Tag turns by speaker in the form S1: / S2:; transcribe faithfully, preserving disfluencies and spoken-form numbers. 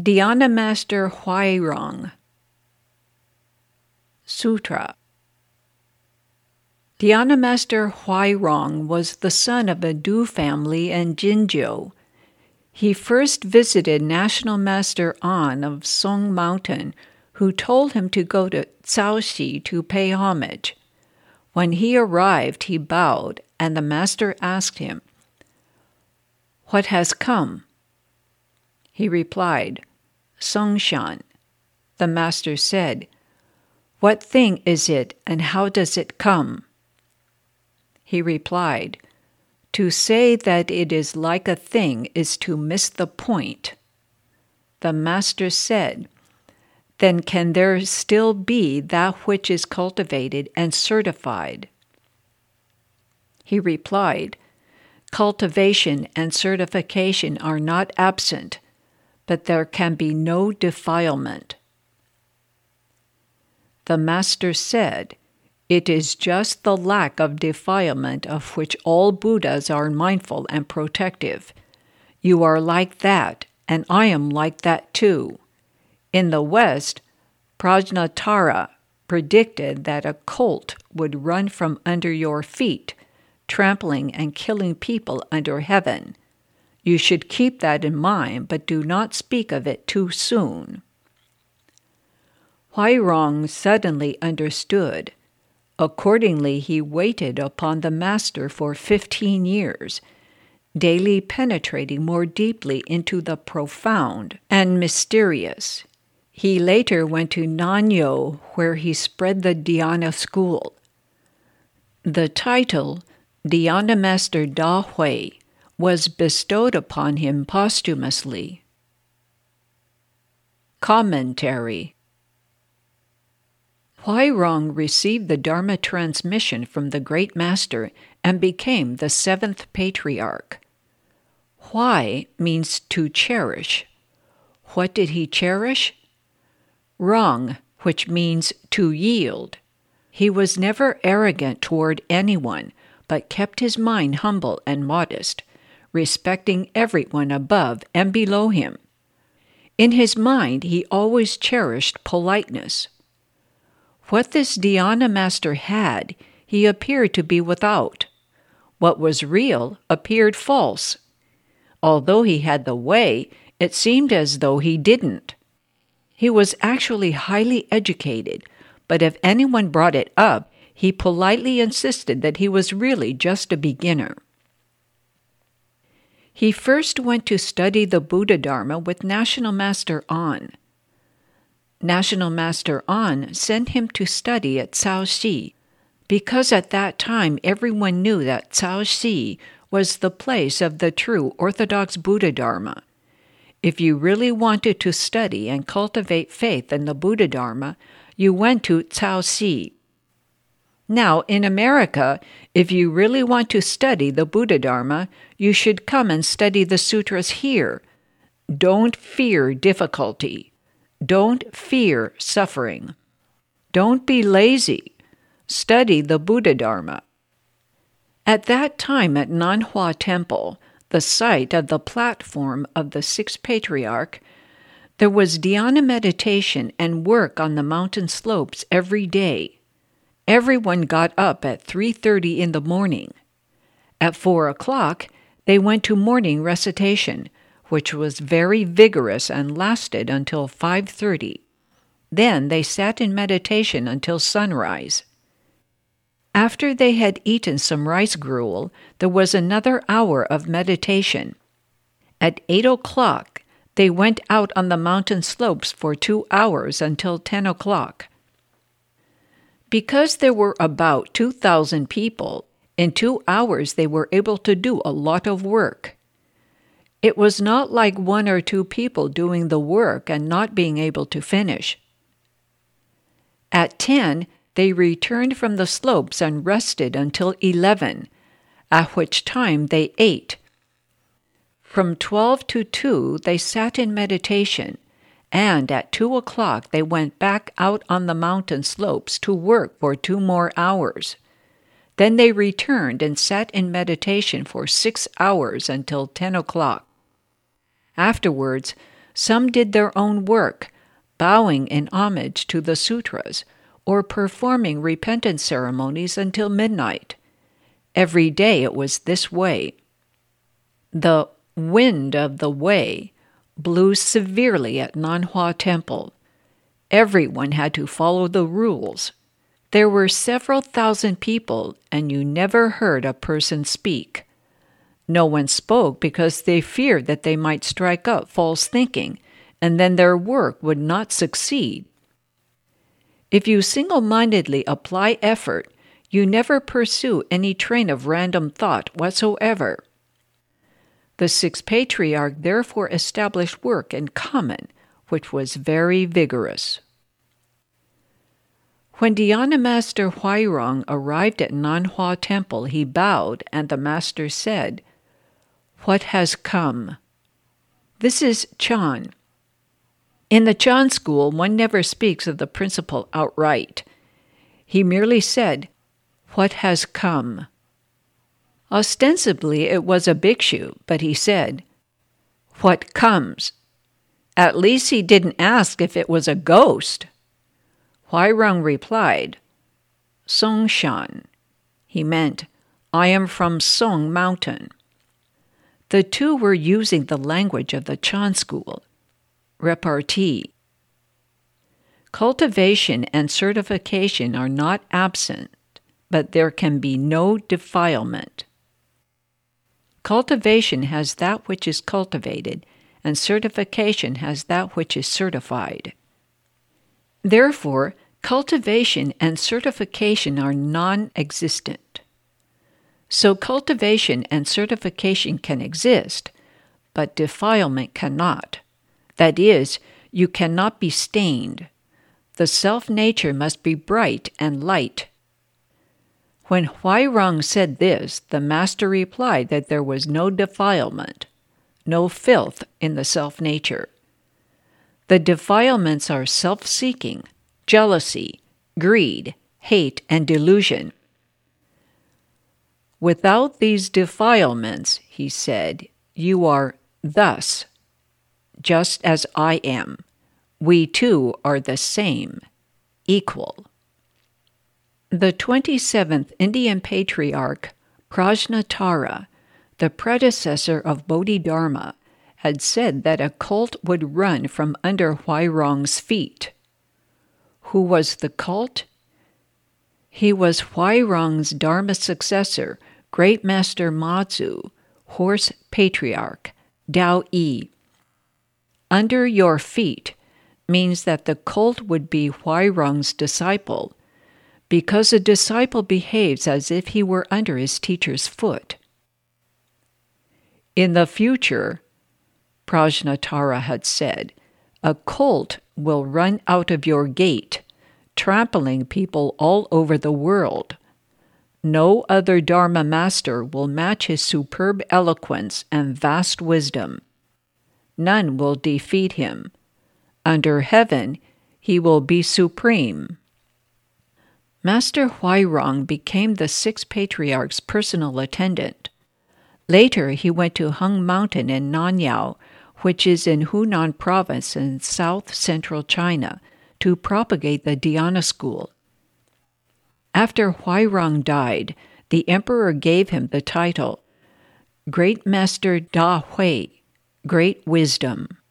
S1: Dhyana Master Huairong Sutra. Dhyana Master Huairong was the son of a Du family in Jinzhou. He first visited National Master An of Song Mountain, who told him to go to Caoxi to pay homage. When he arrived, he bowed, and the master asked him, "What has come?" He replied, "Songshan." The master said, "What thing is it, and how does it come?" He replied, "To say that it is like a thing is to miss the point." The master said, "Then can there still be that which is cultivated and certified?" He replied, "Cultivation and certification are not absent, but there can be no defilement." The master said, "It is just the lack of defilement of which all Buddhas are mindful and protective. You are like that, and I am like that too. In the West, Prajnatara predicted that a colt would run from under your feet, trampling and killing people under heaven. You should keep that in mind, but do not speak of it too soon." Huairong suddenly understood. Accordingly, he waited upon the master for fifteen years, daily penetrating more deeply into the profound and mysterious. He later went to Nanyo, where he spread the Dhyana school. The title, Dhyana Master Da Hui, was bestowed upon him posthumously. Commentary. Huairong received the Dharma transmission from the Great Master and became the seventh patriarch. Huai means to cherish. What did he cherish? Rong, which means to yield. He was never arrogant toward anyone, but kept his mind humble and modest, respecting everyone above and below him. In his mind, he always cherished politeness. What this Dhyana master had, he appeared to be without. What was real appeared false. Although he had the way, it seemed as though he didn't. He was actually highly educated, but if anyone brought it up, he politely insisted that he was really just a beginner. He first went to study the Buddha Dharma with National Master An. National Master An sent him to study at Caoxi, because at that time everyone knew that Caoxi was the place of the true Orthodox Buddha Dharma. If you really wanted to study and cultivate faith in the Buddha Dharma, you went to Caoxi. Now, in America, if you really want to study the Buddha Dharma, you should come and study the sutras here. Don't fear difficulty. Don't fear suffering. Don't be lazy. Study the Buddha Dharma. At that time at Nanhua Temple, the site of the platform of the sixth patriarch, there was dhyana meditation and work on the mountain slopes every day. Everyone got up at three thirty in the morning. At four o'clock, they went to morning recitation, which was very vigorous and lasted until five thirty. Then they sat in meditation until sunrise. After they had eaten some rice gruel, there was another hour of meditation. At eight o'clock, they went out on the mountain slopes for two hours until ten o'clock. Because there were about two thousand people, in two hours they were able to do a lot of work. It was not like one or two people doing the work and not being able to finish. At ten, they returned from the slopes and rested until eleven, at which time they ate. From twelve to two, they sat in meditation, and at two o'clock they went back out on the mountain slopes to work for two more hours. Then they returned and sat in meditation for six hours until ten o'clock. Afterwards, Some did their own work, bowing in homage to the sutras, or performing repentance ceremonies until midnight. Every day it was this way. The wind of the way blew severely at Nanhua Temple. Everyone had to follow the rules. There were several thousand people, and you never heard a person speak. No one spoke because they feared that they might strike up false thinking, and then their work would not succeed. If you single-mindedly apply effort, you never pursue any train of random thought whatsoever. The sixth patriarch therefore established work in common, which was very vigorous. When Dhyana Master Huairong arrived at Nanhua Temple, he bowed, and the master said, "What has come?" This is Chan. In the Chan school, one never speaks of the principal outright. He merely said, "What has come?" Ostensibly, it was a bhikshu, but he said, "What comes?" At least he didn't ask if it was a ghost. Huairong replied, "Songshan." He meant, "I am from Song Mountain." The two were using the language of the Chan school, repartee. Cultivation and certification are not absent, but there can be no defilement. Cultivation has that which is cultivated, and certification has that which is certified. Therefore, cultivation and certification are non-existent. So cultivation and certification can exist, but defilement cannot. That is, you cannot be stained. The self-nature must be bright and light. When Huairong said this, the master replied that there was no defilement, no filth in the self-nature. The defilements are self-seeking, jealousy, greed, hate, and delusion. Without these defilements, he said, you are thus, just as I am. We too are the same, equal. The twenty-seventh Indian patriarch, Prajnatara, the predecessor of Bodhidharma, had said that a cult would run from under Huairong's feet. Who was the cult? He was Huairong's Dharma successor, Great Master Mazu, Horse Patriarch, Dao Yi. Under your feet means that the cult would be Huairong's disciple, because a disciple behaves as if he were under his teacher's foot. In the future, Prajnatara had said, a cult will run out of your gate, trampling people all over the world. No other Dharma master will match his superb eloquence and vast wisdom. None will defeat him. Under heaven, he will be supreme. Master Huairong became the sixth patriarch's personal attendant. Later, he went to Hung Mountain in Nanyao, which is in Hunan province in south-central China, to propagate the Dhyana school. After Huairong died, the emperor gave him the title Great Master Da Hui, Great Wisdom.